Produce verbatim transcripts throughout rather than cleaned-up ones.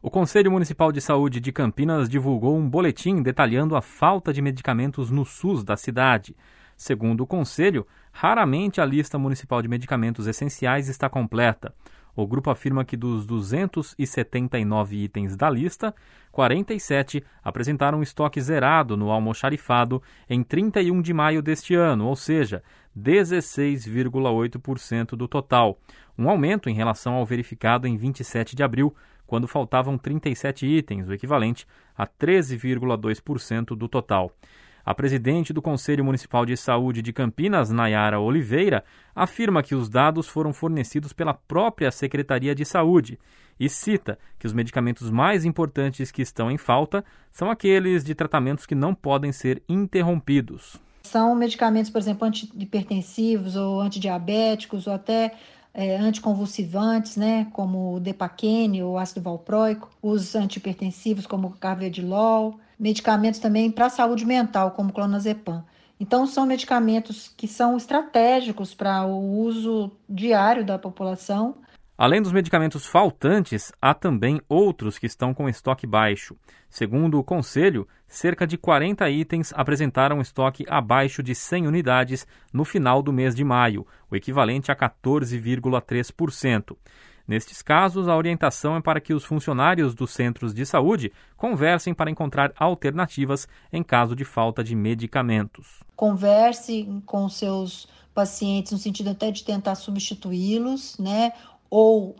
O Conselho Municipal de Saúde de Campinas divulgou um boletim detalhando a falta de medicamentos no SUS da cidade. Segundo o Conselho, raramente a lista municipal de medicamentos essenciais está completa. O grupo afirma que dos duzentos e setenta e nove itens da lista, quarenta e sete apresentaram estoque zerado no almoxarifado em trinta e um de maio deste ano, ou seja, dezesseis vírgula oito por cento do total, um aumento em relação ao verificado em vinte e sete de abril, quando faltavam trinta e sete itens, o equivalente a treze vírgula dois por cento do total. A presidente do Conselho Municipal de Saúde de Campinas, Nayara Oliveira, afirma que os dados foram fornecidos pela própria Secretaria de Saúde e cita que os medicamentos mais importantes que estão em falta são aqueles de tratamentos que não podem ser interrompidos. São medicamentos, por exemplo, antihipertensivos ou antidiabéticos ou até é, anticonvulsivantes, né, como o Depaquene ou ácido valproico, os antihipertensivos como o carvedilol, medicamentos também para a saúde mental, como o clonazepam. Então, são medicamentos que são estratégicos para o uso diário da população. Além dos medicamentos faltantes, há também outros que estão com estoque baixo. Segundo o Conselho, cerca de quarenta itens apresentaram estoque abaixo de cem unidades no final do mês de maio, o equivalente a quatorze vírgula três por cento. Nestes casos, a orientação é para que os funcionários dos centros de saúde conversem para encontrar alternativas em caso de falta de medicamentos. Converse com seus pacientes no sentido até de tentar substituí-los, né? Ou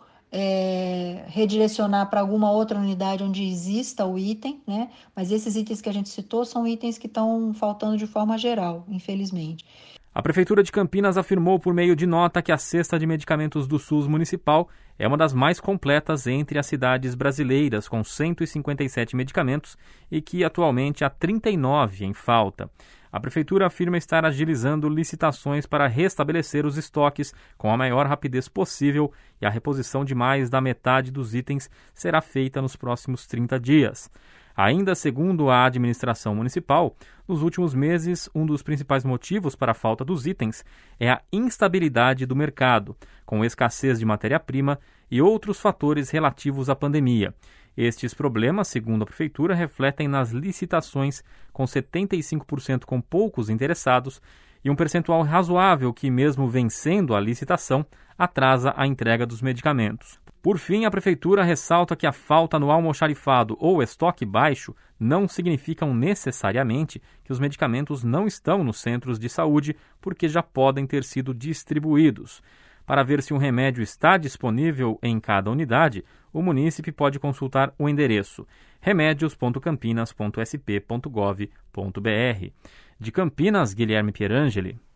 é, redirecionar para alguma outra unidade onde exista o item, né? Mas esses itens que a gente citou são itens que estão faltando de forma geral, infelizmente. A Prefeitura de Campinas afirmou por meio de nota que a cesta de medicamentos do SUS municipal é uma das mais completas entre as cidades brasileiras, com cento e cinquenta e sete medicamentos e que atualmente há trinta e nove em falta. A Prefeitura afirma estar agilizando licitações para restabelecer os estoques com a maior rapidez possível e a reposição de mais da metade dos itens será feita nos próximos trinta dias. Ainda segundo a administração municipal, nos últimos meses, um dos principais motivos para a falta dos itens é a instabilidade do mercado, com escassez de matéria-prima e outros fatores relativos à pandemia. Estes problemas, segundo a Prefeitura, refletem nas licitações, com setenta e cinco por cento com poucos interessados e um percentual razoável que, mesmo vencendo a licitação, atrasa a entrega dos medicamentos. Por fim, a Prefeitura ressalta que a falta no almoxarifado ou estoque baixo não significam necessariamente que os medicamentos não estão nos centros de saúde, porque já podem ter sido distribuídos. Para ver se um remédio está disponível em cada unidade, o munícipe pode consultar o endereço remédios ponto campinas ponto s p ponto gov ponto b r. De Campinas, Guilherme Pierangeli.